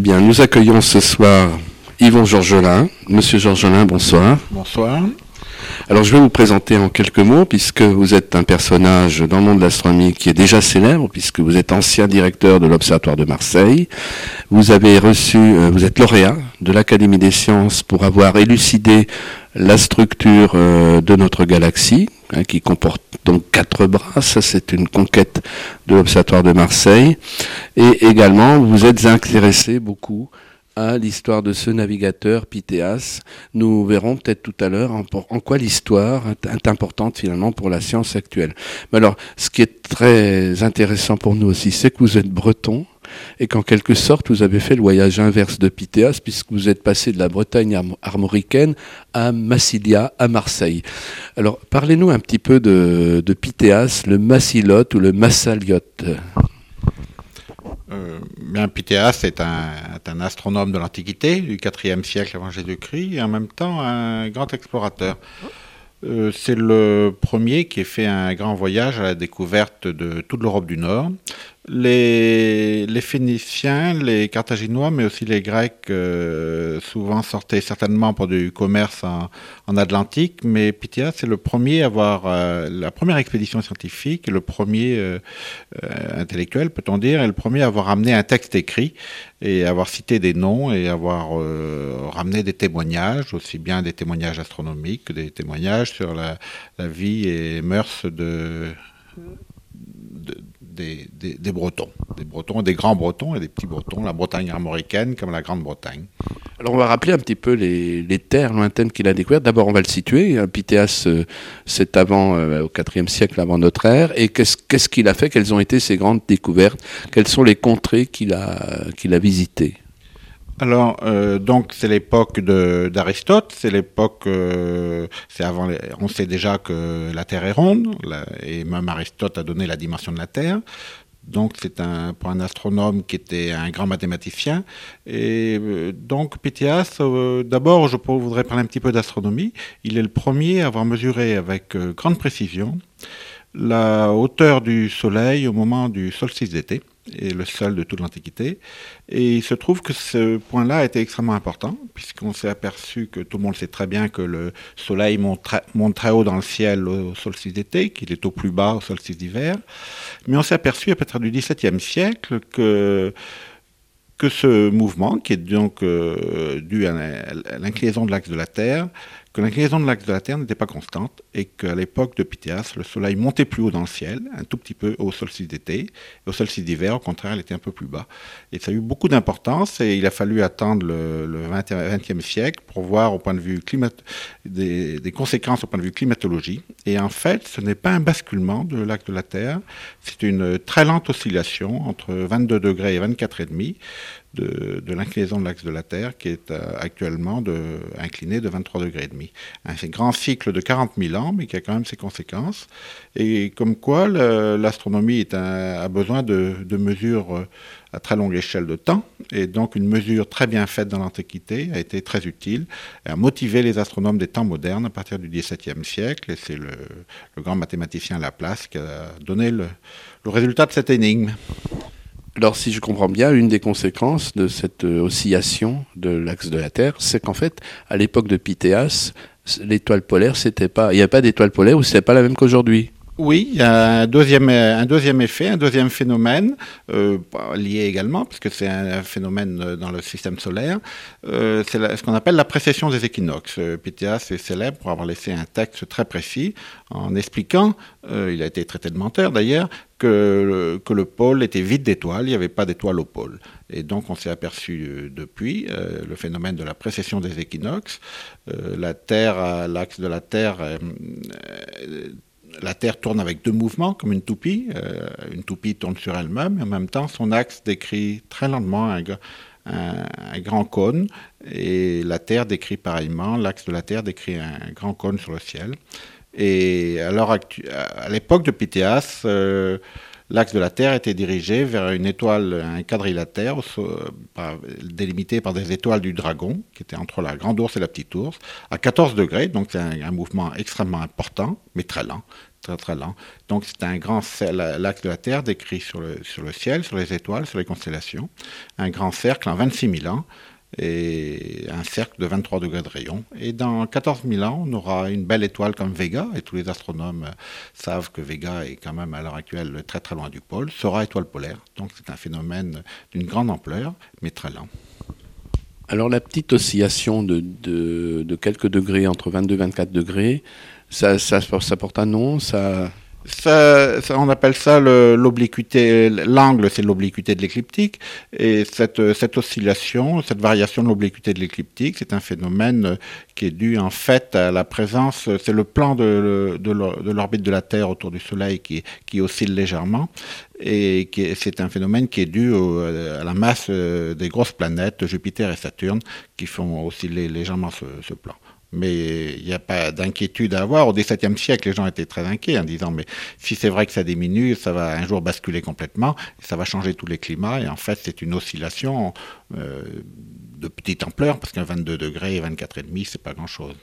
Eh bien, nous accueillons ce soir Yvon Georgelin. Monsieur Georgelin, bonsoir. Bonsoir. Alors, je vais vous présenter en quelques mots, puisque vous êtes un personnage dans le monde de l'astronomie qui est déjà célèbre, puisque vous êtes ancien directeur de l'Observatoire de Marseille. Vous avez vous êtes lauréat de l'Académie des sciences pour avoir élucidé la structure de notre galaxie, qui comporte donc 4 bras. Ça, c'est une conquête de l'Observatoire de Marseille. Et également, vous êtes intéressé beaucoup à l'histoire de ce navigateur Pythéas. Nous verrons peut-être tout à l'heure en quoi l'histoire est importante finalement pour la science actuelle. Mais alors, ce qui est très intéressant pour nous aussi, c'est que vous êtes breton et qu'en quelque sorte, vous avez fait le voyage inverse de Pythéas, puisque vous êtes passé de la Bretagne armoricaine à Massilia, à Marseille. Alors, parlez-nous un petit peu de Pythéas, le Massilote ou le Massaliote. Pythéas est un astronome de l'Antiquité, du IVe siècle avant Jésus-Christ, et en même temps un grand explorateur. C'est le premier qui ait fait un grand voyage à la découverte de toute l'Europe du Nord. Les Phéniciens, les Carthaginois, mais aussi les Grecs, souvent sortaient certainement pour du commerce en Atlantique, mais Pythéas est le premier à avoir la première expédition scientifique, le premier intellectuel, peut-on dire, et le premier à avoir amené un texte écrit et avoir cité des noms et avoir ramené des témoignages, aussi bien des témoignages astronomiques que des témoignages sur la vie et mœurs des Bretons, des grands Bretons et des petits Bretons, la Bretagne armoricaine comme la Grande-Bretagne. Alors on va rappeler un petit peu les terres lointaines qu'il a découvertes. D'abord on va le situer. Pythéas, c'est au IVe siècle avant notre ère. Et qu'est-ce qu'il a fait? Quelles ont été ses grandes découvertes? Quelles sont les contrées qu'il a visitées? Alors, donc c'est l'époque d'Aristote, c'est l'époque, on sait déjà que la Terre est ronde, et même Aristote a donné la dimension de la Terre. Donc c'est pour un astronome qui était un grand mathématicien. Et donc Pythéas, d'abord je voudrais parler un petit peu d'astronomie. Il est le premier à avoir mesuré avec grande précision la hauteur du Soleil au moment du solstice d'été, et le seul de toute l'Antiquité. Et il se trouve que ce point-là a été extrêmement important, puisqu'on s'est aperçu que tout le monde sait très bien que le Soleil monte très haut dans le ciel au solstice d'été, qu'il est au plus bas au solstice d'hiver. Mais on s'est aperçu à partir du XVIIe siècle que ce mouvement, qui est donc dû à l'inclinaison de l'axe de la Terre, que l'inclinaison de l'axe de la Terre n'était pas constante et qu'à l'époque de Pythéas, le Soleil montait plus haut dans le ciel, un tout petit peu au solstice d'été, et au solstice d'hiver, au contraire, il était un peu plus bas. Et ça a eu beaucoup d'importance et il a fallu attendre le XXe siècle pour voir au point de vue des conséquences au point de vue climatologie. Et en fait, ce n'est pas un basculement de l'axe de la Terre, c'est une très lente oscillation entre 22 degrés et 24,5 de l'inclinaison de l'axe de la Terre, qui est actuellement inclinée de 23 degrés et demi. Un grand cycle de 40 000 ans, mais qui a quand même ses conséquences. Et comme quoi, l'astronomie a besoin de mesures à très longue échelle de temps. Et donc, une mesure très bien faite dans l'Antiquité a été très utile et a motivé les astronomes des temps modernes à partir du XVIIe siècle. Et c'est le grand mathématicien Laplace qui a donné le résultat de cette énigme. Alors, si je comprends bien, une des conséquences de cette oscillation de l'axe de la Terre, c'est qu'en fait, à l'époque de Pythéas, l'étoile polaire, il n'y avait pas d'étoile polaire ou c'était pas la même qu'aujourd'hui? Oui, il y a un deuxième effet, un deuxième phénomène, lié également, puisque c'est un phénomène dans le système solaire, c'est ce qu'on appelle la précession des équinoxes. Pythéas est célèbre pour avoir laissé un texte très précis en expliquant, il a été traité de menteur d'ailleurs, que le pôle était vide d'étoiles, il n'y avait pas d'étoiles au pôle. Et donc on s'est aperçu depuis le phénomène de la précession des équinoxes. La Terre, l'axe de la Terre... La Terre tourne avec deux mouvements, comme une toupie. Une toupie tourne sur elle-même, et en même temps, son axe décrit très lentement un grand cône, et la Terre décrit pareillement, l'axe de la Terre décrit un grand cône sur le ciel. Et à l'époque de Pythéas, l'axe de la Terre était dirigé vers une étoile, un quadrilatère, délimité par des étoiles du Dragon, qui était entre la Grande Ourse et la Petite Ourse, à 14 degrés, donc c'est un mouvement extrêmement important, mais très lent, très très lent. Donc c'est un grand l'axe de la Terre décrit sur le ciel, sur les étoiles, sur les constellations. Un grand cercle en 26 000 ans et un cercle de 23 degrés de rayon. Et dans 14 000 ans, on aura une belle étoile comme Vega, et tous les astronomes savent que Vega est quand même à l'heure actuelle très très loin du pôle, sera étoile polaire. Donc c'est un phénomène d'une grande ampleur, mais très lent. Alors la petite oscillation de quelques degrés, entre 22 et 24 degrés, ça porte un nom, ça... On appelle ça l'obliquité. L'angle, c'est l'obliquité de l'écliptique. Et cette oscillation, cette variation de l'obliquité de l'écliptique, c'est un phénomène qui est dû en fait à la présence. C'est le plan de l'orbite de la Terre autour du Soleil qui oscille légèrement. Et c'est un phénomène qui est dû à la masse des grosses planètes, Jupiter et Saturne, qui font osciller légèrement ce plan. Mais il n'y a pas d'inquiétude à avoir. Au XVIIe siècle, les gens étaient très inquiets en disant mais si c'est vrai que ça diminue, ça va un jour basculer complètement, et ça va changer tous les climats. Et en fait, c'est une oscillation de petite ampleur, parce qu'un 22 degrés et 24,5, c'est pas grand-chose.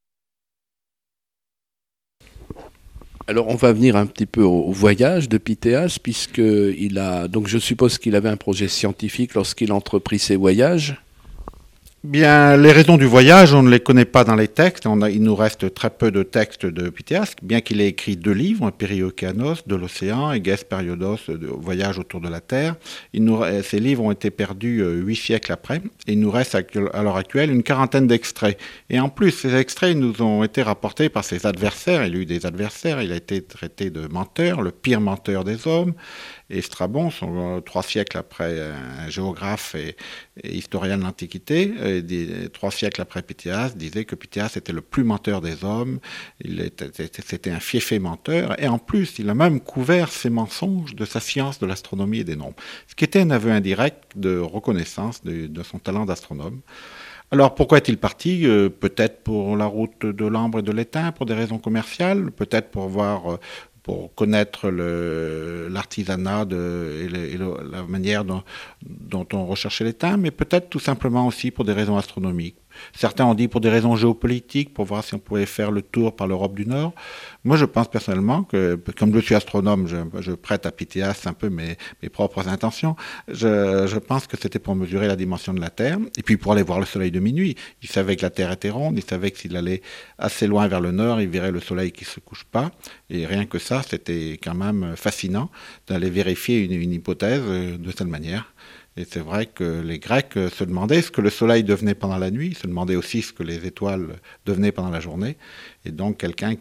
Alors on va venir un petit peu au voyage de Pythéas, puisqu'il a... Donc je suppose qu'il avait un projet scientifique lorsqu'il a entrepris ses voyages. Bien, les raisons du voyage, on ne les connaît pas dans les textes. Il nous reste très peu de textes de Pythéas, bien qu'il ait écrit 2 livres, Périocéanos, de l'océan, et Gès Periodos, Voyage autour de la Terre. Ces livres ont été perdus 8 siècles après. Et il nous reste à l'heure actuelle une quarantaine d'extraits. Et en plus, ces extraits nous ont été rapportés par ses adversaires. Il a eu des adversaires. Il a été traité de menteur, le pire menteur des hommes. Et Strabon, 3 siècles après, un géographe et historien de l'Antiquité, 3 siècles après Pythéas, disait que Pythéas était le plus menteur des hommes, c'était un fiefé menteur, et en plus, il a même couvert ses mensonges de sa science de l'astronomie et des nombres, ce qui était un aveu indirect de reconnaissance de son talent d'astronome. Alors pourquoi est-il parti ? Peut-être pour la route de l'ambre et de l'étain, pour des raisons commerciales, peut-être pour connaître l'artisanat et la manière dont on recherchait l'étain, mais peut-être tout simplement aussi pour des raisons astronomiques. Certains ont dit pour des raisons géopolitiques, pour voir si on pouvait faire le tour par l'Europe du Nord. Moi, je pense personnellement que, comme je suis astronome, je prête à Pythéas un peu mes propres intentions. Je pense que c'était pour mesurer la dimension de la Terre, et puis pour aller voir le Soleil de minuit. Il savait que la Terre était ronde, il savait que s'il allait assez loin vers le Nord, il verrait le Soleil qui ne se couche pas. Et rien que ça, c'était quand même fascinant d'aller vérifier une hypothèse de cette manière. Et c'est vrai que les Grecs se demandaient ce que le soleil devenait pendant la nuit, se demandaient aussi ce que les étoiles devenaient pendant la journée. Et donc quelqu'un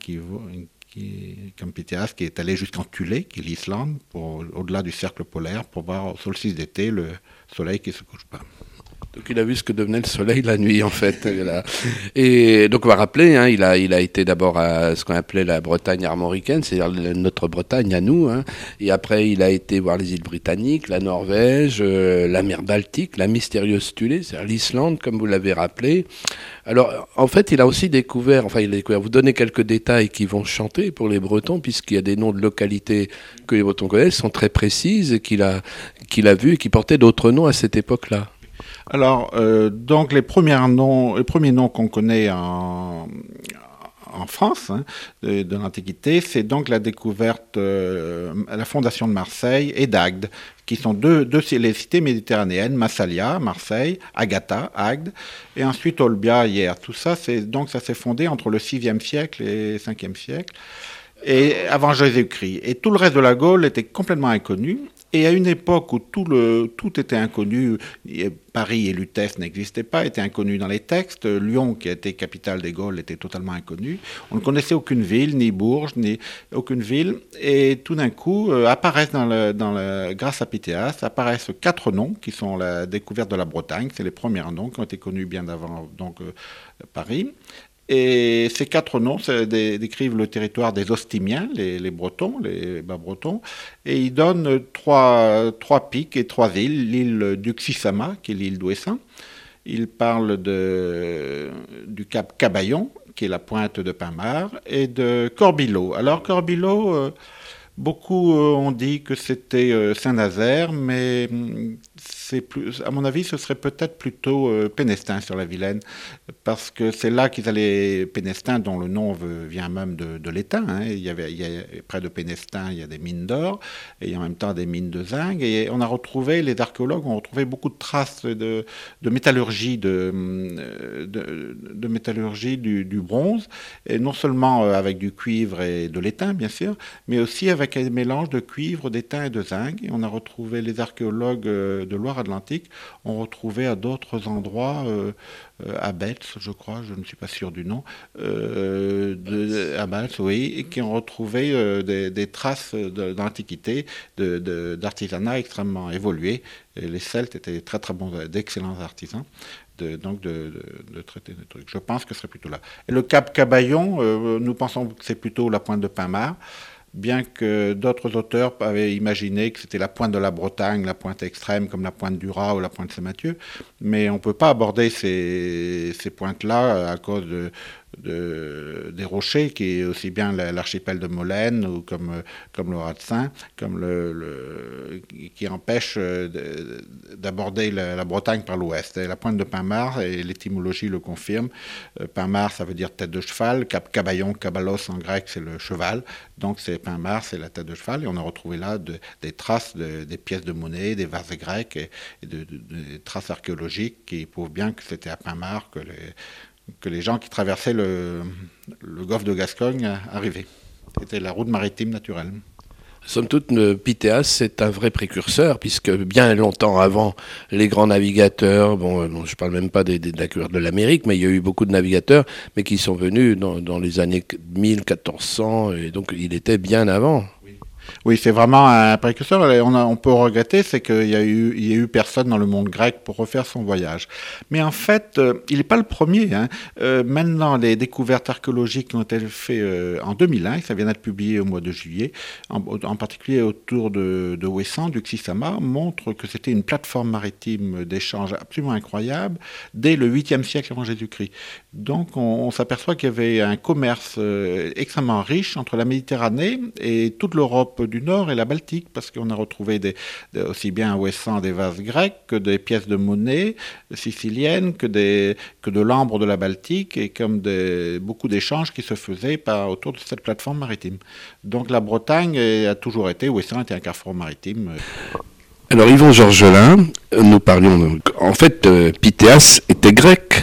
comme Pythéas, qui est allé jusqu'en Thulé, qui est l'Islande, au-delà du cercle polaire, pour voir au solstice d'été le soleil qui ne se couche pas. Donc il a vu ce que devenait le soleil la nuit, en fait. Et donc on va rappeler, hein, il a été d'abord à ce qu'on appelait la Bretagne armoricaine, c'est-à-dire notre Bretagne à nous. Hein. Et après, il a été voir les îles britanniques, la Norvège, la mer Baltique, la mystérieuse Thulé, c'est-à-dire l'Islande, comme vous l'avez rappelé. Alors, en fait, il a découvert, vous donnez quelques détails qui vont chanter pour les Bretons, puisqu'il y a des noms de localités que les Bretons connaissent, sont très précises, et qu'il a vus et qui portaient d'autres noms à cette époque-là. Alors, donc les premiers noms qu'on connaît en France, hein, de l'Antiquité, c'est donc la découverte, la fondation de Marseille et d'Agde, qui sont deux les cités méditerranéennes, Massalia, Marseille, Agatha, Agde, et ensuite Olbia, hier. Tout ça, ça s'est fondé entre le 6e siècle et le 5e siècle, et avant Jésus-Christ. Et tout le reste de la Gaule était complètement inconnu. Et à une époque où tout était inconnu, Paris et Lutèce n'existaient pas, étaient inconnus dans les textes, Lyon, qui était capitale des Gaules, était totalement inconnu. On ne connaissait aucune ville, ni Bourges, ni aucune ville. Et tout d'un coup, apparaissent grâce à Pythéas, apparaissent 4 noms qui sont la découverte de la Bretagne. C'est les premiers noms qui ont été connus bien avant Paris. Et ces 4 noms décrivent le territoire des Ostimiens, les Bretons, les bas-bretons, et ils donnent trois pics et 3 îles. L'île d'Uxisama, qui est l'île d'Ouessant. Ils parlent du cap Cabayon, qui est la pointe de Pinmar, et de Corbillo. Alors Corbillo, beaucoup ont dit que c'était Saint-Nazaire, mais à mon avis, ce serait peut-être plutôt Pénestin sur la Vilaine, parce que c'est là qu'ils allaient. Pénestin, dont le nom vient même de l'étain. Hein. Près de Pénestin, il y a des mines d'or et en même temps des mines de zinc. Et les archéologues ont retrouvé beaucoup de traces de métallurgie, de métallurgie du bronze, et non seulement avec du cuivre et de l'étain, bien sûr, mais aussi avec un mélange de cuivre, d'étain et de zinc. Et on a retrouvé, les archéologues de Loire-Atlantique ont retrouvé à d'autres endroits, à Betz, je crois, je ne suis pas sûr du nom, à Betz, oui, et qui ont retrouvé des traces de l'Antiquité, d'artisanat extrêmement évolué. Et les Celtes étaient très très bons, d'excellents artisans. De traiter des trucs. Je pense que ce serait plutôt là. Et le Cap Cabayon, nous pensons que c'est plutôt la pointe de Pinmar, bien que d'autres auteurs avaient imaginé que c'était la pointe de la Bretagne, la pointe extrême comme la pointe du Raz ou la pointe Saint-Mathieu, mais on ne peut pas aborder ces pointes-là à cause des rochers, qui est aussi bien l'archipel de Molène ou comme le Raz de Seine, qui empêche d'aborder la Bretagne par l'ouest. Et la pointe de Pinmar, et l'étymologie le confirme, Pinmar ça veut dire tête de cheval, Cabayon, Kabalos en grec c'est le cheval, donc c'est Pinmar, c'est la tête de cheval, et on a retrouvé là des traces des pièces de monnaie, des vases grecs et des traces archéologiques qui prouvent bien que c'était à Pinmar que les gens qui traversaient le golfe de Gascogne arrivaient. C'était la route maritime naturelle. Somme toute, Pythéas, c'est un vrai précurseur, puisque bien longtemps avant les grands navigateurs, je parle même pas de l'Amérique, mais il y a eu beaucoup de navigateurs, mais qui sont venus dans les années 1400, et donc il était bien avant. Oui, c'est vraiment un précurseur. On peut regretter, c'est qu'il y a eu personne dans le monde grec pour refaire son voyage. Mais en fait, il n'est pas le premier. Hein. Maintenant, les découvertes archéologiques qui ont été faites en 2001, et ça vient d'être publié au mois de juillet, en particulier autour de Ouessant, du Xisama, montrent que c'était une plateforme maritime d'échange absolument incroyable dès le 8e siècle avant Jésus-Christ. Donc, on s'aperçoit qu'il y avait un commerce extrêmement riche entre la Méditerranée et toute l'Europe du Nord et la Baltique, parce qu'on a retrouvé aussi bien à Ouessant des vases grecs que des pièces de monnaie siciliennes, que de l'ambre de la Baltique, et comme beaucoup d'échanges qui se faisaient autour de cette plateforme maritime. Donc la Bretagne a toujours été, Ouessant était un carrefour maritime. Alors Yvon Georgelin, nous parlions, en fait, Pythéas était grec.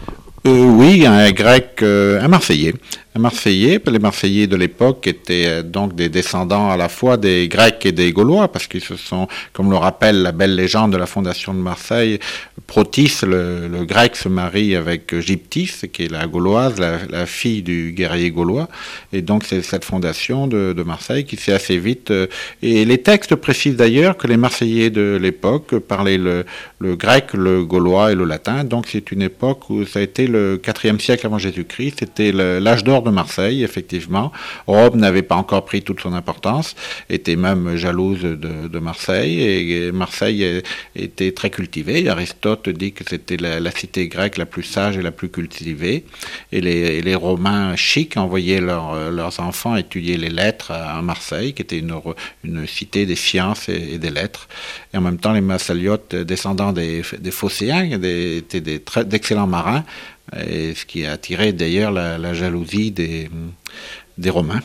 Oui, un grec, un Marseillais. Les Marseillais de l'époque étaient donc des descendants à la fois des Grecs et des Gaulois, parce qu'ils se sont, comme le rappelle la belle légende de la fondation de Marseille, Protis, le grec, se marie avec Gyptis, qui est la gauloise, la fille du guerrier gaulois, et donc c'est cette fondation de Marseille qui s'est assez vite... et les textes précisent d'ailleurs que les Marseillais de l'époque parlaient le grec, le gaulois et le latin, donc c'est une époque où ça a été le 4e siècle avant Jésus-Christ, c'était l'âge d'or de Marseille, effectivement. Rome n'avait pas encore pris toute son importance, était même jalouse de Marseille, et Marseille était très cultivée. Aristote dit que c'était la cité grecque la plus sage et la plus cultivée, et les Romains chics envoyaient leurs enfants étudier les lettres à Marseille, qui était une cité des sciences et des lettres. Et en même temps, les Massaliotes, descendants des Phocéens, étaient d'excellents marins, et ce qui a attiré d'ailleurs la jalousie des Romains.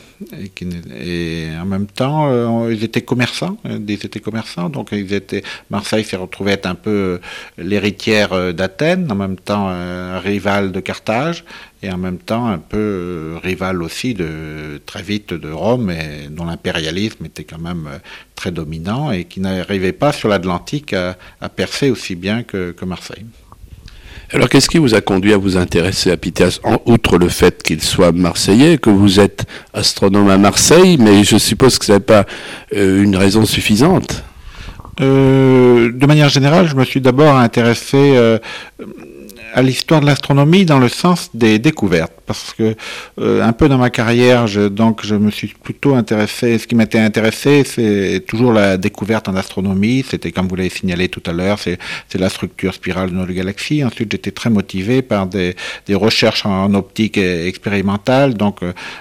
Et en même temps, ils étaient commerçants, donc Marseille s'est retrouvée être un peu l'héritière d'Athènes, en même temps rival de Carthage, et en même temps un peu rival aussi très vite de Rome, et dont l'impérialisme était quand même très dominant, et qui n'arrivait pas sur l'Atlantique à percer aussi bien que Marseille. Alors, qu'est-ce qui vous a conduit à vous intéresser à Pythéas, outre le fait qu'il soit marseillais, que vous êtes astronome à Marseille, mais je suppose que ce n'est pas une raison suffisante? De manière générale, je me suis d'abord intéressé à l'histoire de l'astronomie dans le sens des découvertes, parce que un peu dans ma carrière, je me suis plutôt intéressé. Ce qui m'était intéressé, c'est toujours la découverte en astronomie. C'était, comme vous l'avez signalé tout à l'heure, c'est la structure spirale de notre galaxie. Ensuite, j'étais très motivé par des recherches en optique expérimentale. Donc,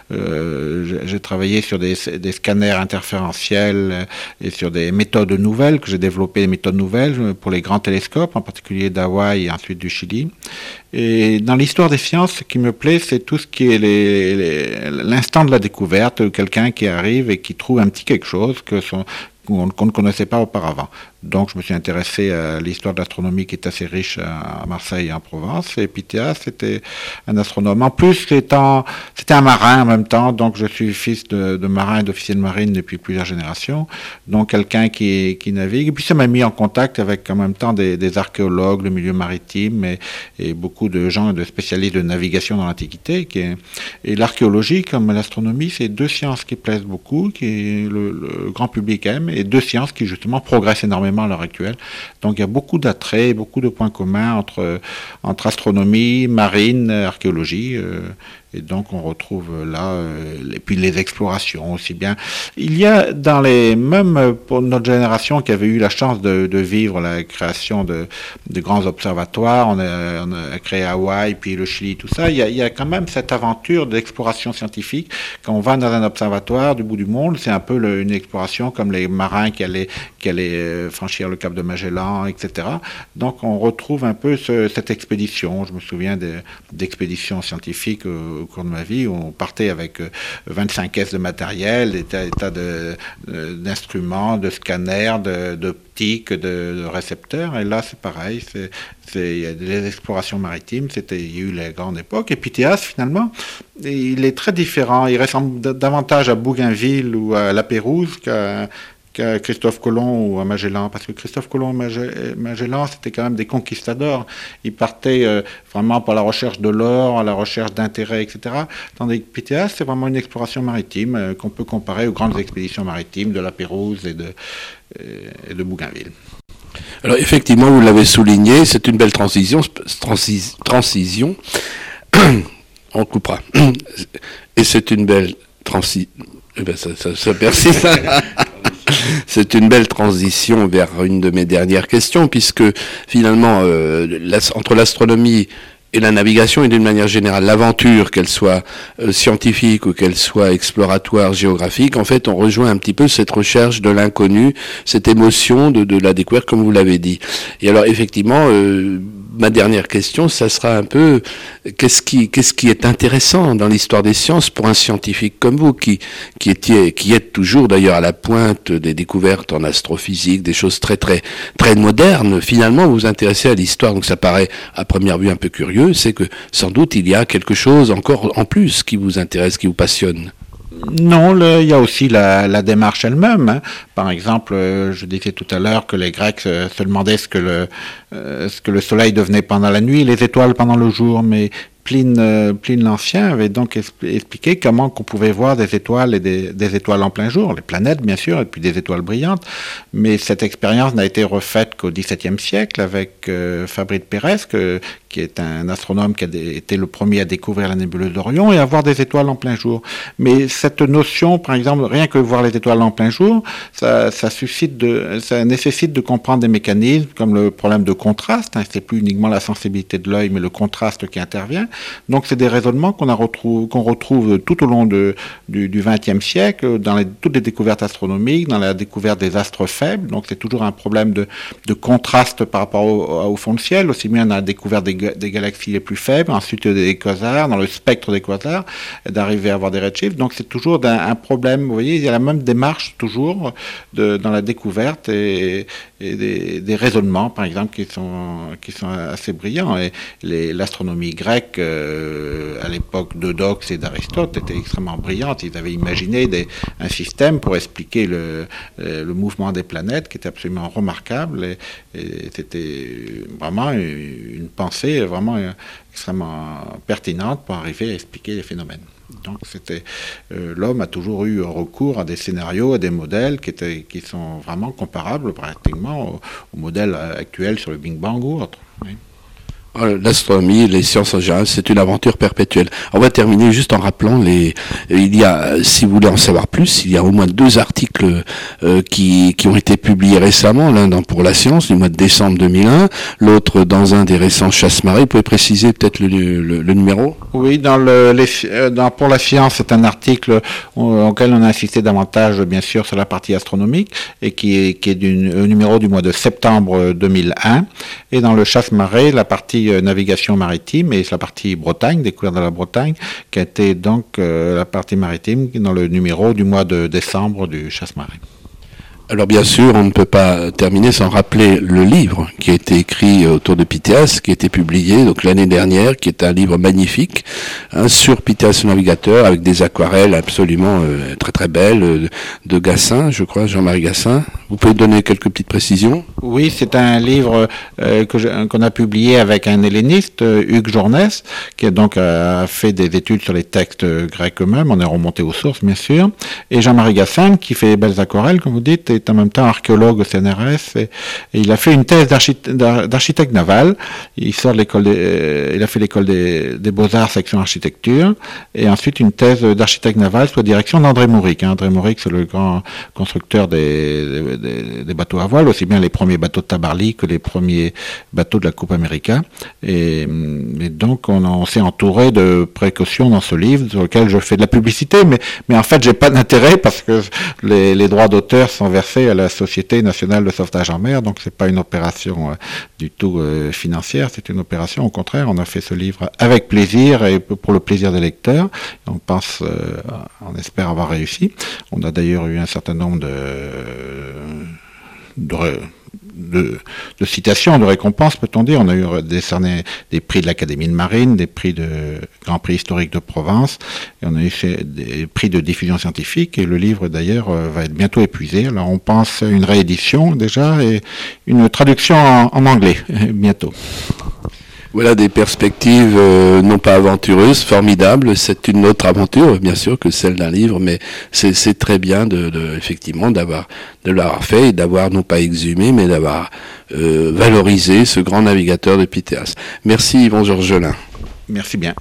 j'ai travaillé sur des scanners interférentiels et sur des méthodes nouvelles, que j'ai développé des méthodes nouvelles pour les grands télescopes, en particulier d'Hawaï et ensuite du Chili. Et dans l'histoire des sciences, ce qui me plaît, c'est tout ce qui est l'instant de la découverte, quelqu'un qui arrive et qui trouve un petit quelque chose qu'on ne connaissait pas auparavant. Donc je me suis intéressé à l'histoire de l'astronomie qui est assez riche à Marseille et en Provence. Et Pythéas, c'était un astronome. En plus, c'était un marin en même temps. Donc je suis fils de marin et d'officier de marine depuis plusieurs générations. Donc quelqu'un qui navigue. Et puis ça m'a mis en contact avec en même temps des archéologues, le milieu maritime et beaucoup de gens, de spécialistes de navigation dans l'Antiquité. Et l'archéologie, comme l'astronomie, c'est deux sciences qui plaisent beaucoup, qui le grand public aime, et deux sciences qui justement progressent énormément à l'heure actuelle. Donc il y a beaucoup d'attraits, beaucoup de points communs entre astronomie, marine, archéologie. Et donc on retrouve là, et puis les explorations aussi bien. Il y a même pour notre génération qui avait eu la chance de vivre la création de grands observatoires, on a créé Hawaï, puis le Chili, tout ça, il y a quand même cette aventure d'exploration scientifique. Quand on va dans un observatoire du bout du monde, c'est un peu une exploration comme les marins qui allaient franchir le cap de Magellan, etc. Donc on retrouve un peu cette expédition. Je me souviens d'expéditions scientifiques au cours de ma vie, où on partait avec 25 caisses de matériel, des tas d'instruments, de scanners, d'optiques, de récepteurs. Et là, c'est pareil. Il y a des explorations maritimes. Il y a eu la grande époque. Et Pythéas, finalement, il est très différent. Il ressemble davantage à Bougainville ou à La Pérouse qu'à Christophe Colomb ou à Magellan, parce que Christophe Colomb et Magellan, c'était quand même des conquistadors. Ils partaient vraiment pour la recherche de l'or, à la recherche d'intérêts, etc. Tandis que Pythéas, c'est vraiment une exploration maritime qu'on peut comparer aux grandes expéditions maritimes de La Pérouse et de Bougainville. Alors effectivement, vous l'avez souligné, c'est une belle transition. On coupera. Et c'est une belle transition. Ça persiste. C'est une belle transition vers une de mes dernières questions, puisque finalement, entre l'astronomie et la navigation, et d'une manière générale, l'aventure, qu'elle soit scientifique ou qu'elle soit exploratoire, géographique, en fait, on rejoint un petit peu cette recherche de l'inconnu, cette émotion de la découverte, comme vous l'avez dit. Et alors, effectivement, ma dernière question, ça sera un peu qu'est-ce qui est intéressant dans l'histoire des sciences pour un scientifique comme vous, qui êtes toujours d'ailleurs à la pointe des découvertes en astrophysique, des choses très très très modernes. Finalement, vous vous intéressez à l'histoire, donc ça paraît à première vue un peu curieux. C'est que sans doute il y a quelque chose encore en plus qui vous intéresse, qui vous passionne. Non, il y a aussi la démarche elle-même. Hein. Par exemple, je disais tout à l'heure que les Grecs se demandaient ce que le soleil devenait pendant la nuit, les étoiles pendant le jour, mais Pline l'Ancien avait donc expliqué comment qu'on pouvait voir des étoiles et des étoiles en plein jour, les planètes bien sûr, et puis des étoiles brillantes. Mais cette expérience n'a été refaite qu'au XVIIe siècle avec Fabri de Pérez, qui est un astronome qui a été le premier à découvrir la nébuleuse d'Orion et à voir des étoiles en plein jour. Mais cette notion, par exemple, rien que voir les étoiles en plein jour, ça nécessite de comprendre des mécanismes comme le problème de contraste. Hein, c'est plus uniquement la sensibilité de l'œil, mais le contraste qui intervient. Donc c'est des raisonnements qu'on retrouve tout au long du XXe siècle dans toutes les découvertes astronomiques, dans la découverte des astres faibles. Donc c'est toujours un problème de contraste par rapport au fond de ciel, aussi bien dans la découverte des galaxies les plus faibles, ensuite des quasars, dans le spectre des quasars, d'arriver à avoir des redshifts. Donc c'est toujours un problème, vous voyez, il y a la même démarche toujours dans la découverte et des raisonnements, par exemple, qui sont assez brillants. Et l'astronomie grecque, à l'époque d'Eudoxe et d'Aristote, était extrêmement brillante. Ils avaient imaginé un système pour expliquer le mouvement des planètes qui était absolument remarquable. Et c'était vraiment une pensée vraiment extrêmement pertinente pour arriver à expliquer les phénomènes. Donc l'homme a toujours eu recours à des scénarios, à des modèles qui sont vraiment comparables pratiquement aux modèles actuels sur le Big Bang ou autres. Oui. L'astronomie, les sciences en général, c'est une aventure perpétuelle. On va terminer juste en rappelant il y a, si vous voulez en savoir plus, il y a au moins 2 articles qui ont été publiés récemment, l'un pour La Science du mois de décembre 2001, l'autre dans un des récents Chasse-Marée. Vous pouvez préciser peut-être le numéro? Oui, pour La Science, c'est un article auquel on a insisté davantage, bien sûr, sur la partie astronomique, et qui est du numéro du mois de septembre 2001. Et dans le Chasse-Marée, la partie navigation maritime et la partie Bretagne, découverte de la Bretagne, qui a été donc la partie maritime dans le numéro du mois de décembre du Chasse-Marée. Alors bien sûr, on ne peut pas terminer sans rappeler le livre qui a été écrit autour de Pythéas, qui a été publié donc l'année dernière, qui est un livre magnifique sur Pythéas le navigateur, avec des aquarelles absolument très très belles de Gassin, je crois, Jean-Marie Gassin. Vous pouvez donner quelques petites précisions? Oui, c'est un livre qu'on a publié avec un helléniste, Hugues Journès, qui a donc fait des études sur les textes grecs eux-mêmes. On est remonté aux sources, bien sûr. Et Jean-Marie Gassin, qui fait des belles aquarelles, comme vous dites, est en même temps archéologue au CNRS. Et il a fait une thèse d'architecte naval. Il sort de l'école il a fait l'école des Beaux-Arts, section architecture. Et ensuite, une thèse d'architecte naval sous la direction d'André Mauric. André Mauric, c'est le grand constructeur des bateaux à voile, aussi bien les premiers bateaux de Tabarly que les premiers bateaux de la Coupe América. Et donc, on s'est entouré de précautions dans ce livre, sur lequel je fais de la publicité, mais en fait, j'ai pas d'intérêt parce que les droits d'auteur sont versés à la Société nationale de sauvetage en mer, donc c'est pas une opération du tout financière, c'est une opération, au contraire, on a fait ce livre avec plaisir et pour le plaisir des lecteurs. On pense, on espère avoir réussi. On a d'ailleurs eu un certain nombre de citations, de récompenses, peut-on dire. On a eu décerné des prix de l'Académie de Marine, des prix de Grand Prix historique de Provence, et on a eu des prix de diffusion scientifique, et le livre d'ailleurs va être bientôt épuisé. Alors on pense à une réédition déjà, et une traduction en anglais, bientôt. Voilà des perspectives non pas aventureuses, formidables. C'est une autre aventure, bien sûr, que celle d'un livre, mais c'est très bien effectivement de l'avoir fait et d'avoir non pas exhumé, mais d'avoir valorisé ce grand navigateur de Pythéas. Merci Yvon Georgelin. Merci bien.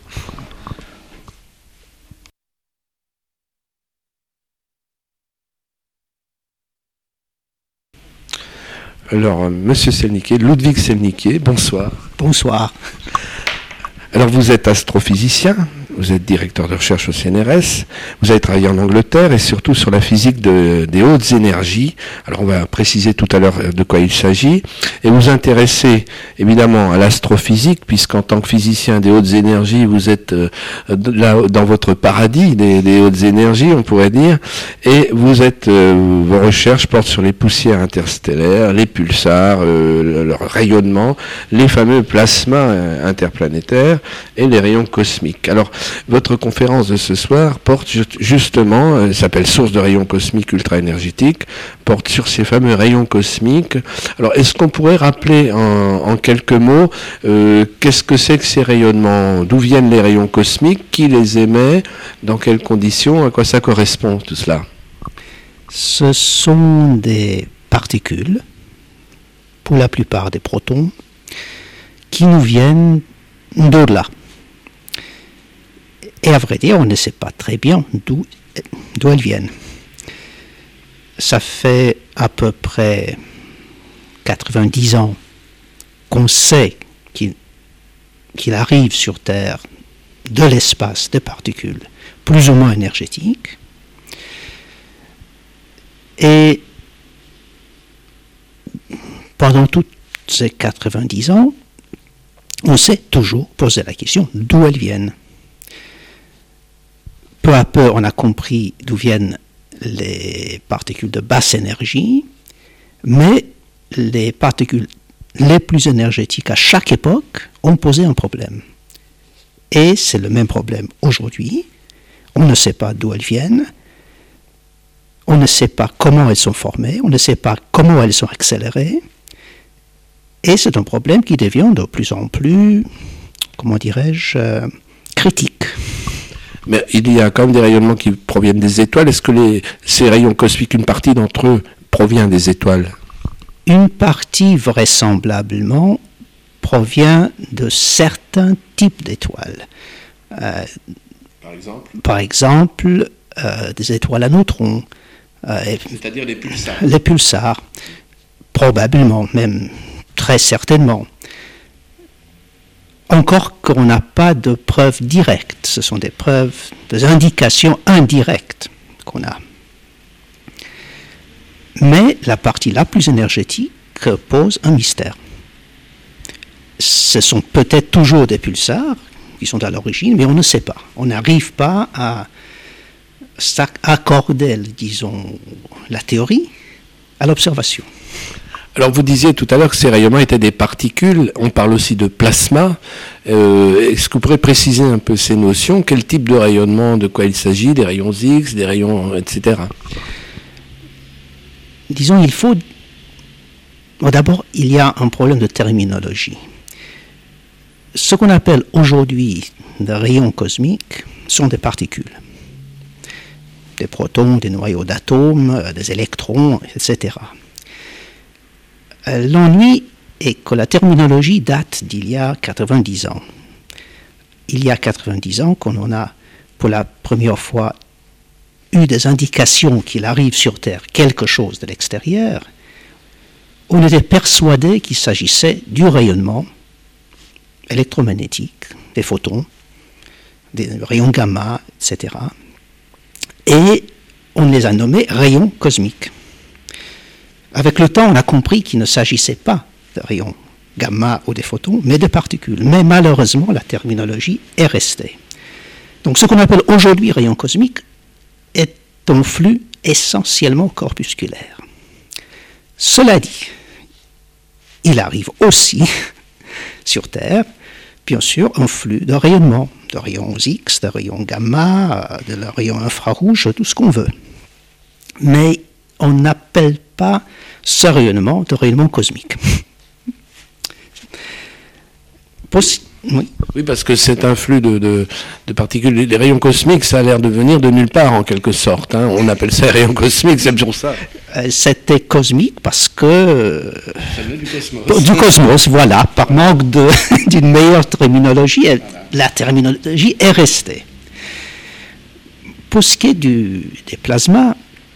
Alors, Monsieur Selniquet, Ludwig Selniquet, bonsoir. Bonsoir. Alors, vous êtes astrophysicien, vous êtes directeur de recherche au CNRS, vous avez travaillé en Angleterre et surtout sur la physique des hautes énergies. Alors on va préciser tout à l'heure de quoi il s'agit. Et vous intéressez évidemment à l'astrophysique, puisqu'en tant que physicien des hautes énergies, vous êtes là dans votre paradis des hautes énergies, on pourrait dire. Et vous êtes, vos recherches portent sur les poussières interstellaires, les pulsars, leur rayonnement, les fameux plasmas interplanétaires et les rayons cosmiques. Alors, votre conférence de ce soir porte justement, elle s'appelle Source de rayons cosmiques ultra-énergétiques, porte sur ces fameux rayons cosmiques. Alors, est-ce qu'on pourrait rappeler en quelques mots qu'est-ce que c'est que ces rayonnements? D'où viennent les rayons cosmiques? Qui les émet? Dans quelles conditions? À quoi ça correspond tout cela? Ce sont des particules, pour la plupart des protons, qui nous viennent d'au-delà. Et à vrai dire, on ne sait pas très bien d'où elles viennent. Ça fait à peu près 90 ans qu'on sait qu'il arrive sur Terre de l'espace des particules plus ou moins énergétiques. Et pendant toutes ces 90 ans, on s'est toujours posé la question d'où elles viennent. Peu à peu, on a compris d'où viennent les particules de basse énergie, mais les particules les plus énergétiques à chaque époque ont posé un problème. Et c'est le même problème aujourd'hui. On ne sait pas d'où elles viennent, on ne sait pas comment elles sont formées, on ne sait pas comment elles sont accélérées, et c'est un problème qui devient de plus en plus, comment dirais-je, critique. Mais il y a quand même des rayonnements qui proviennent des étoiles. Est-ce que ces rayons cosmiques, une partie d'entre eux provient des étoiles? Une partie vraisemblablement provient de certains types d'étoiles. Par exemple, des étoiles à neutrons. C'est-à-dire les pulsars. Les pulsars, probablement, même très certainement. Encore qu'on n'a pas de preuves directes, ce sont des preuves, des indications indirectes qu'on a. Mais la partie la plus énergétique pose un mystère. Ce sont peut-être toujours des pulsars qui sont à l'origine, mais on ne sait pas. On n'arrive pas à accorder, disons, la théorie à l'observation. Alors vous disiez tout à l'heure que ces rayonnements étaient des particules, on parle aussi de plasma. Est-ce que vous pourrez préciser un peu ces notions? Quel type de rayonnement, de quoi il s'agit? Des rayons X, des rayons, etc. Disons, d'abord, il y a un problème de terminologie. Ce qu'on appelle aujourd'hui des rayons cosmiques sont des particules. Des protons, des noyaux d'atomes, des électrons, etc. L'ennui est que la terminologie date d'il y a 90 ans. Il y a 90 ans qu'on a pour la première fois eu des indications qu'il arrive sur Terre quelque chose de l'extérieur, on était persuadé qu'il s'agissait du rayonnement électromagnétique, des photons, des rayons gamma, etc. Et on les a nommés rayons cosmiques. Avec le temps, on a compris qu'il ne s'agissait pas de rayons gamma ou des photons, mais de particules. Mais malheureusement, la terminologie est restée. Donc ce qu'on appelle aujourd'hui rayons cosmiques est un flux essentiellement corpusculaire. Cela dit, il arrive aussi sur Terre, bien sûr, un flux de rayonnement, de rayons X, de rayons gamma, de rayons infrarouges, tout ce qu'on veut. Mais on n'appelle pas ce rayonnement de rayonnement cosmique. Oui, parce que c'est un flux de particules. Les rayons cosmiques, ça a l'air de venir de nulle part, en quelque sorte. Hein. On appelle ça rayons cosmiques, c'est pour ça. C'était cosmique parce que... Ça venait du cosmos. Du cosmos, voilà. Par manque d'une meilleure terminologie, la terminologie est restée. Pour ce qui est des plasmas,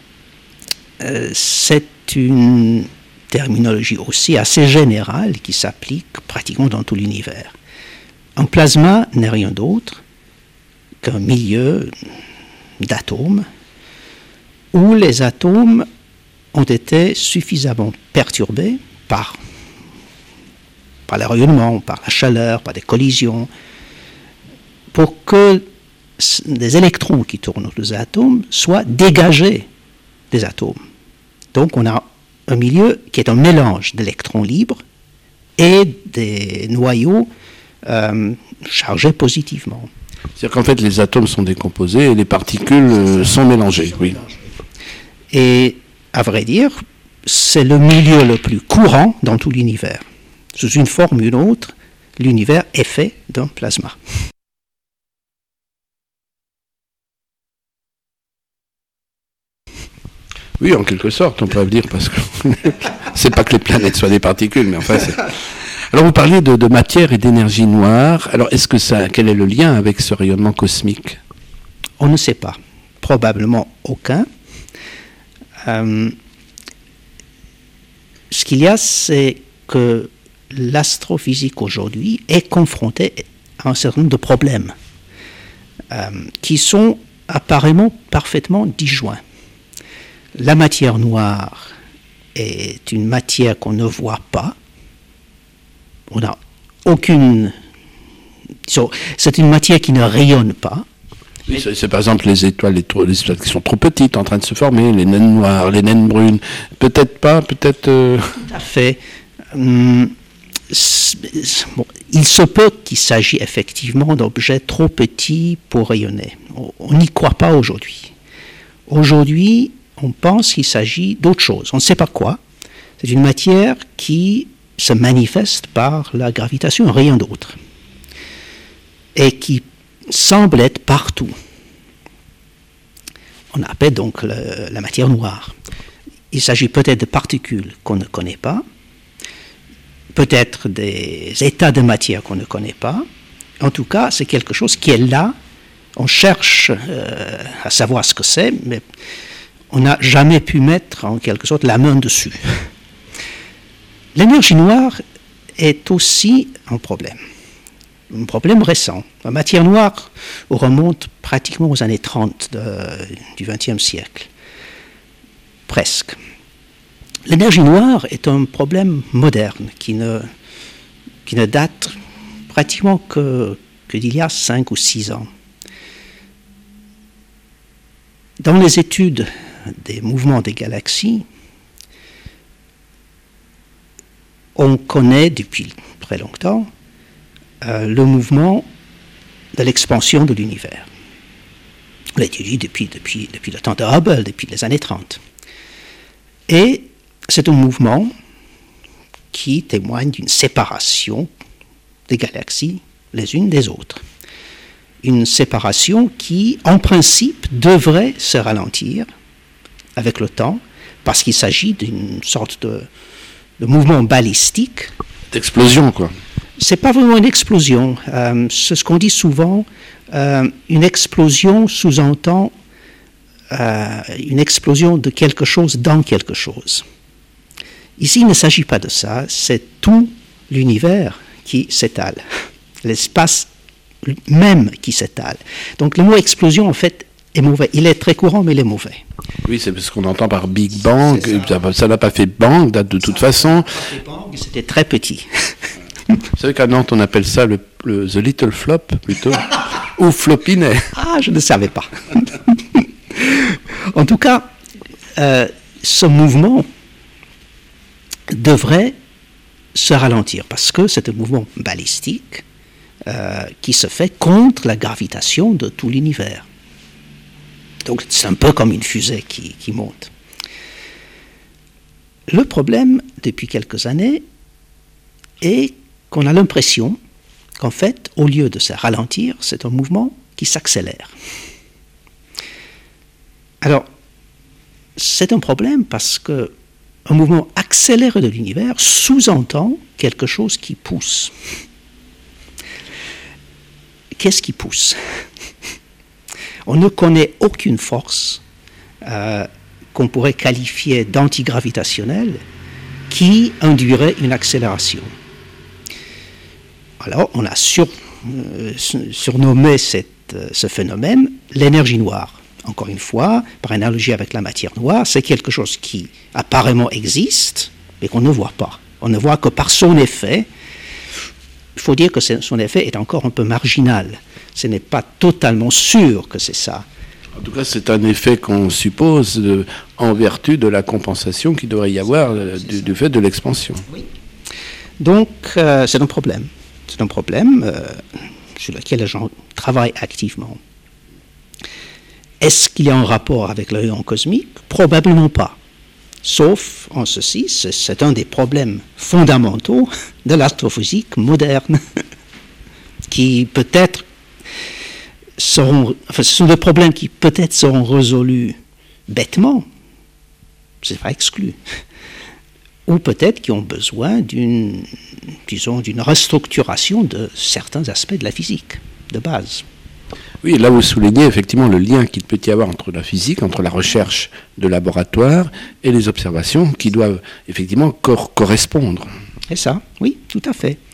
c'est une terminologie aussi assez générale qui s'applique pratiquement dans tout l'univers. Un plasma n'est rien d'autre qu'un milieu d'atomes où les atomes ont été suffisamment perturbés par le rayonnement, par la chaleur, par des collisions, pour que des électrons qui tournent autour des atomes soient dégagés des atomes. Donc on a un milieu qui est un mélange d'électrons libres et des noyaux chargés positivement. C'est-à-dire qu'en fait les atomes sont décomposés et les particules sont mélangées. Oui. Et à vrai dire, c'est le milieu le plus courant dans tout l'univers. Sous une forme ou une autre, l'univers est fait d'un plasma. Oui, en quelque sorte, on peut le dire, parce que c'est pas que les planètes soient des particules, mais enfin c'est... Alors vous parliez de matière et d'énergie noire. Alors quel est le lien avec ce rayonnement cosmique? On ne sait pas. Probablement aucun. Ce qu'il y a, c'est que l'astrophysique aujourd'hui est confrontée à un certain nombre de problèmes qui sont apparemment parfaitement disjoints. La matière noire est une matière qu'on ne voit pas. On n'a aucune... C'est une matière qui ne rayonne pas. Oui, c'est par exemple les étoiles qui sont trop petites, en train de se former, les naines noires, les naines brunes. Peut-être pas, peut-être... Tout à fait. Bon, il se peut qu'il s'agisse effectivement d'objets trop petits pour rayonner. On n'y croit pas aujourd'hui. Aujourd'hui, on pense qu'il s'agit d'autre chose. On ne sait pas quoi. C'est une matière qui se manifeste par la gravitation, rien d'autre. Et qui semble être partout. On appelle donc la matière noire. Il s'agit peut-être de particules qu'on ne connaît pas, peut-être des états de matière qu'on ne connaît pas. En tout cas, c'est quelque chose qui est là. On cherche à savoir ce que c'est, mais on n'a jamais pu mettre en quelque sorte la main dessus. L'énergie noire est aussi un problème récent. La matière noire remonte pratiquement aux années 30 du XXe siècle, presque. L'énergie noire est un problème moderne qui ne date pratiquement que d'il y a 5 ou 6 ans. Dans les études des mouvements des galaxies, on connaît depuis très longtemps le mouvement de l'expansion de l'univers. On l'étudie depuis le temps de Hubble, depuis les années 30. Et c'est un mouvement qui témoigne d'une séparation des galaxies les unes des autres. Une séparation qui, en principe, devrait se ralentir avec le temps, parce qu'il s'agit d'une sorte de mouvement balistique. D'explosion, quoi. C'est pas vraiment une explosion. C'est ce qu'on dit souvent. Une explosion sous-entend une explosion de quelque chose dans quelque chose. Ici, il ne s'agit pas de ça. C'est tout l'univers qui s'étale. L'espace même qui s'étale. Donc le mot explosion, en fait, est mauvais. Il est très courant, mais il est mauvais. Oui, c'est ce qu'on entend par Big Bang. Ça n'a pas fait bang, date de toute façon. Big Bang, c'était très petit. Vous savez qu'à Nantes, on appelle ça the little flop, plutôt. Ou flopinet. Ah, je ne savais pas. En tout cas, ce mouvement devrait se ralentir, parce que c'est un mouvement balistique qui se fait contre la gravitation de tout l'univers. Donc c'est un peu comme une fusée qui monte. Le problème, depuis quelques années, est qu'on a l'impression qu'en fait, au lieu de se ralentir, c'est un mouvement qui s'accélère. Alors, c'est un problème parce qu'un mouvement accéléré de l'univers sous-entend quelque chose qui pousse. Qu'est-ce qui pousse ? On ne connaît aucune force qu'on pourrait qualifier d'antigravitationnelle qui induirait une accélération. Alors, on a surnommé ce phénomène l'énergie noire. Encore une fois, par analogie avec la matière noire, c'est quelque chose qui apparemment existe, mais qu'on ne voit pas. On ne voit que par son effet. Il faut dire que son effet est encore un peu marginal. Ce n'est pas totalement sûr que c'est ça. En tout cas, c'est un effet qu'on suppose en vertu de la compensation qu'il devrait y avoir du fait de l'expansion. Oui. Donc, c'est un problème. C'est un problème sur lequel les gens travaillent activement. Est-ce qu'il y a un rapport avec le rayon cosmique ? Probablement pas. Sauf en ceci, c'est un des problèmes fondamentaux de l'astrophysique moderne, qui peut-être ce sont des problèmes qui peut-être seront résolus bêtement, c'est pas exclu, ou peut-être qui ont besoin d'une restructuration de certains aspects de la physique de base. Oui, là vous soulignez effectivement le lien qu'il peut y avoir entre la physique, entre la recherche de laboratoire et les observations qui doivent effectivement correspondre. C'est ça, oui, tout à fait.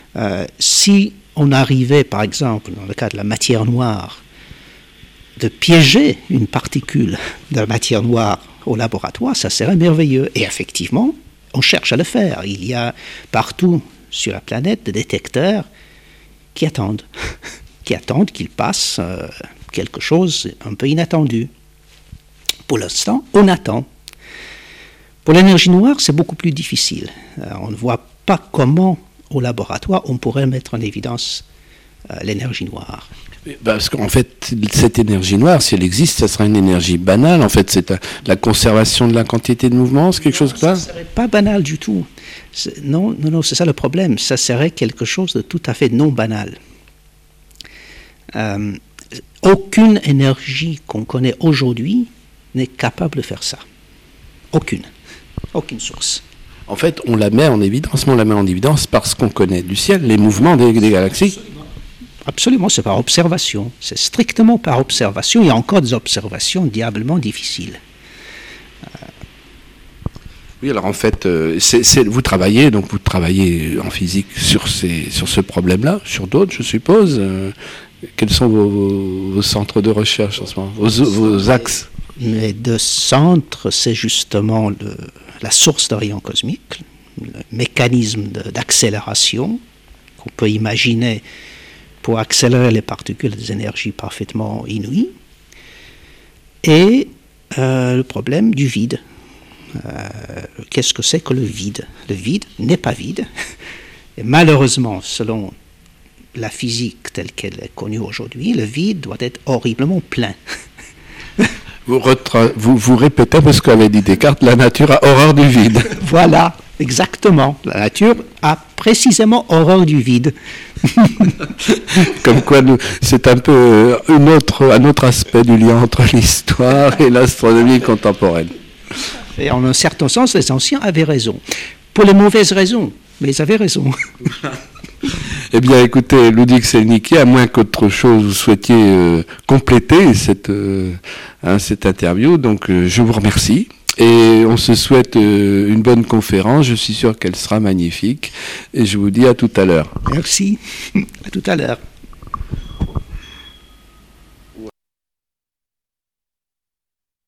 Si on arrivait, par exemple, dans le cas de la matière noire, de piéger une particule de la matière noire au laboratoire, ça serait merveilleux. Et effectivement, on cherche à le faire. Il y a partout sur la planète des détecteurs qui attendent qu'il passe quelque chose un peu inattendu. Pour l'instant, on attend. Pour l'énergie noire, c'est beaucoup plus difficile. On ne voit pas comment, au laboratoire, on pourrait mettre en évidence l'énergie noire. Parce qu'en fait, cette énergie noire, si elle existe, ça sera une énergie banale. En fait, c'est la conservation de la quantité de mouvement, c'est quelque chose comme ça ? Ça ne serait pas banal du tout. Non, c'est ça le problème. Ça serait quelque chose de tout à fait non banal. Aucune énergie qu'on connaît aujourd'hui n'est capable de faire ça. Aucune source. En fait, on la met en évidence, mais on la met en évidence parce qu'on connaît du ciel les mouvements des galaxies. Absolument, c'est par observation. C'est strictement par observation. Il y a encore des observations diablement difficiles. Oui, alors en fait, vous travaillez en physique sur ce problème-là, sur d'autres, je suppose. Quels sont vos centres de recherche en ce moment, vos axes? Les deux centres, c'est justement la source de rayons cosmiques, le mécanisme d'accélération qu'on peut imaginer pour accélérer les particules des énergies parfaitement inouïes, et le problème du vide. Qu'est-ce que c'est que le vide? Le vide n'est pas vide. Et malheureusement, selon la physique telle qu'elle est connue aujourd'hui, le vide doit être horriblement plein. Vous répétez parce qu'avait dit Descartes, la nature a horreur du vide. Voilà, exactement. La nature a précisément horreur du vide. Comme quoi, c'est un peu un autre aspect du lien entre l'histoire et l'astronomie contemporaine. Et en un certain sens, les anciens avaient raison. Pour les mauvaises raisons, mais ils avaient raison. Eh bien, écoutez, Ludovic Selnicki, à moins qu'autre chose vous souhaitiez compléter cette interview, donc je vous remercie. Et on se souhaite une bonne conférence. Je suis sûr qu'elle sera magnifique. Et je vous dis à tout à l'heure. Merci. À tout à l'heure.